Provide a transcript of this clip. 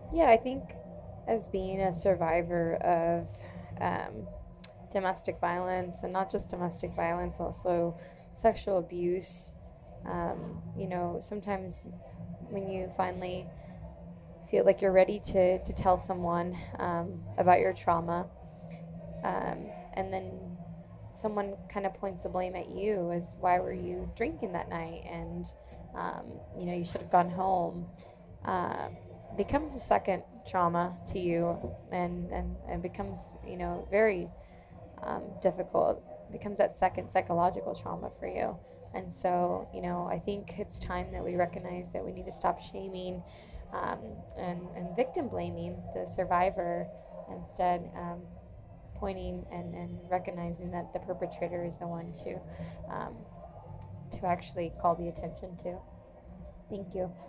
Yeah, I think as being a survivor of domestic violence, and not just domestic violence, also sexual abuse, sometimes when you finally feel like you're ready to tell someone about your trauma, and then someone kind of points the blame at you as why were you drinking that night, and you should have gone home, uh, becomes a second trauma to you, and becomes very difficult, becomes that second psychological trauma for you. And so, I think it's time that we recognize that we need to stop shaming, um, and victim blaming the survivor, instead pointing and recognizing that the perpetrator is the one um, to actually call the attention to. Thank you.